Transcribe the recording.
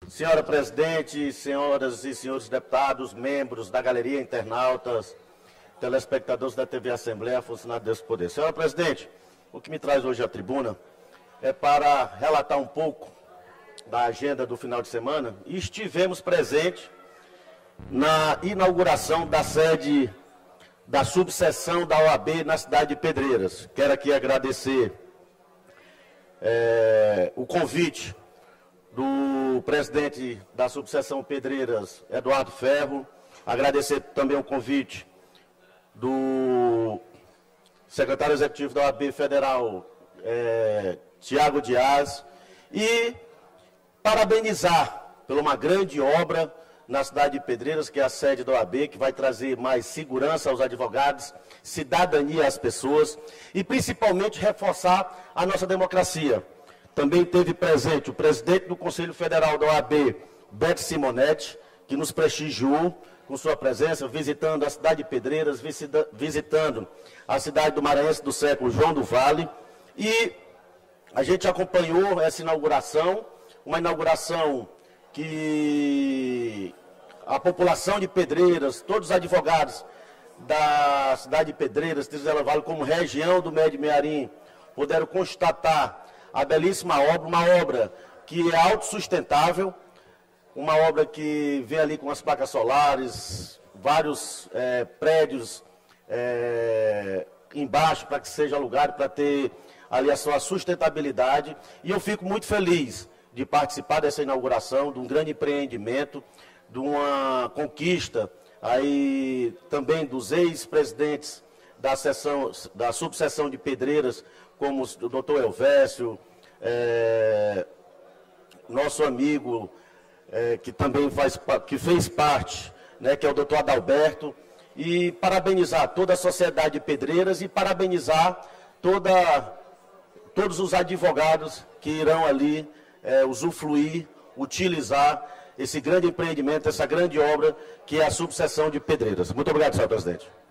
Senhora presidente, senhoras e senhores deputados, membros da galeria, internautas, telespectadores da TV Assembleia, funcionários desse poder. Senhora presidente, o que me traz hoje à tribuna é para relatar um pouco da agenda do final de semana e estivemos presentes na inauguração da sede da subseção da OAB na cidade de Pedreiras. Quero aqui agradecer o convite do presidente da subseção Pedreiras, Eduardo Ferro, agradecer também o convite do secretário executivo da OAB Federal, Tiago Dias, e parabenizar por uma grande obra na cidade de Pedreiras, que é a sede da OAB, que vai trazer mais segurança aos advogados, cidadania às pessoas e principalmente reforçar a nossa democracia. Também teve presente o presidente do Conselho Federal da OAB, Beto Simonetti, que nos prestigiou com sua presença, visitando a cidade de Pedreiras, visitando a cidade do Maranhense do século, João do Vale, e a gente acompanhou essa inauguração, uma inauguração que a população de Pedreiras, todos os advogados da cidade de Pedreiras, Tristela Vale, como região do Médio Mearim, puderam constatar a belíssima obra, uma obra que é autossustentável, uma obra que vem ali com as placas solares, vários prédios embaixo para que seja alugado, para ter ali a sua sustentabilidade. E eu fico muito feliz de participar dessa inauguração, de um grande empreendimento, de uma conquista aí também dos ex-presidentes da subseção de Pedreiras, como o doutor Elvésio, nosso amigo, que também fez parte, né, que é o doutor Adalberto, e parabenizar toda a sociedade de Pedreiras e parabenizar todos os advogados que irão ali usufruir, utilizar esse grande empreendimento, essa grande obra que é a subseção de Pedreiras. Muito obrigado, senhor presidente.